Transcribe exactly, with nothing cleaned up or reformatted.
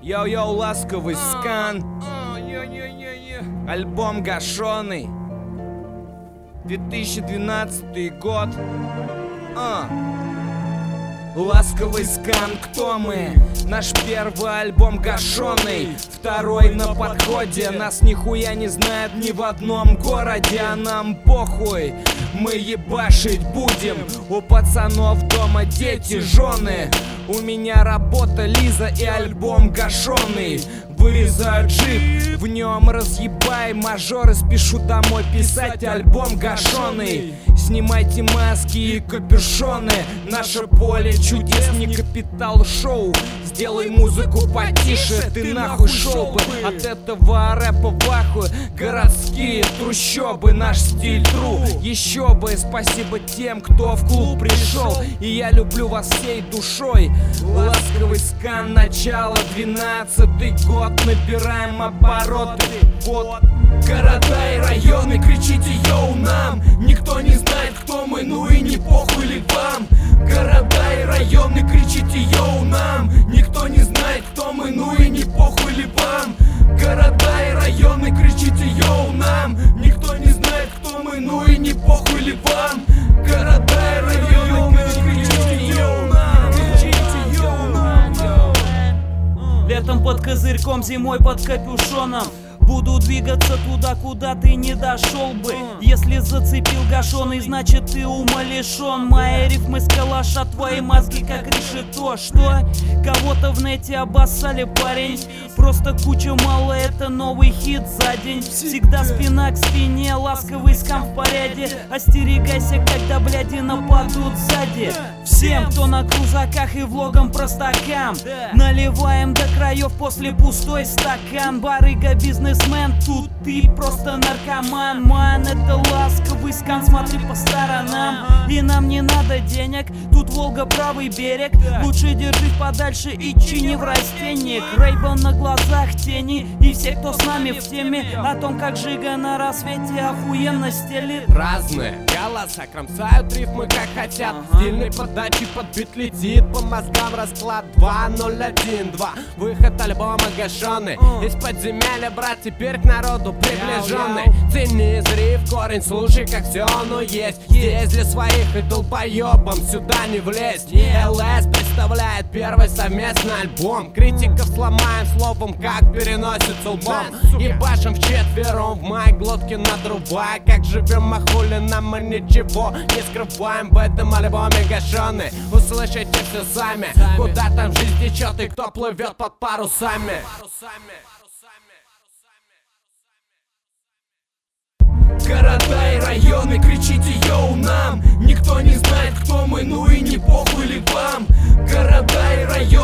Йоу-йоу, ласковый скан. Альбом гашеный. две тысячи двенадцатый год. А. Ласковый скан, кто мы? Наш первый альбом гашеный, второй на подходе. Нас нихуя не знают ни в одном городе, а нам похуй. Мы ебашить будем. У пацанов дома дети, жены. У меня работа, Лиза и альбом гашеный. Вырезаю джип, в нем разъебай мажоры. Спешу домой писать альбом гашеный. Снимайте маски и капюшоны. Наше поле чудес, не Капитал Шоу. Сделай музыку потише, ты нахуй шел бы от этого рэпа в ахуе. Городские трущобы, наш стиль тру. Еще бы спасибо тем, кто в клуб пришел. И я люблю вас всей душой. Ласковый скан, начало, двенадцатый год. Набираем обороты, вот. Города и районы, кричите йоу нам. Никто не знает, кто мы, ну и не похуй ли вам. Города и районы, кричите йоу нам. Никто не знает, кто мы, ну и не похуй ли вам. Города и районы, кричите йоу нам. Никто не знает, кто мы, ну и не похуй ли вам. Города и районы, кричите йоу нам. Кричите йоу нам. Летом под козырьком, зимой под капюшоном. Буду двигаться туда, куда ты не дошел бы. Если зацепил гашеный, значит ты ума лишен. Мои рифмы с калаша, твои мозги как решето. Что? Кого-то в нете обоссали, парень. Просто куча мало, это новый хит за день. Всегда спина к спине, ласковый скам в порядке. Остерегайся, когда бляди нападут сзади. Всем, кто на крузаках и влогом про стакан, наливаем до краев после пустой стакан. Барыга, бизнесмен, тут ты просто наркоман. Ман, это ласковый скан, смотри по сторонам. И нам не надо денег, тут Волга правый берег. Лучше держись подальше и чини в растениях. Рейбл на глазах тени, и все, кто с нами в теме, о том, как Жига на рассвете охуенно стелит. Разные голоса кромсают рифмы как хотят. Стильной подачи под бит летит, по мозгам расклад два ноль один два. Выход альбома гашеный, из подземелья, брат, теперь к народу приближенный. Цени, зри в корень, слушай, как все оно есть. Здесь для своих и долбоебам сюда не влезть. ЛС представляет первый совместный альбом. Критиков сломаем словом, как переносится лбом. Ебашим вчетвером, в майк глотки надрубая. Как живем, а хули нам, мы ничего не скрываем в этом альбоме гашеный. Услышите все сами, куда там жизнь течет и кто плывет под парусами. Города и районы, кричите йоу нам. Никто не знает, кто мы, ну и не похуй ли вам. Города и районы.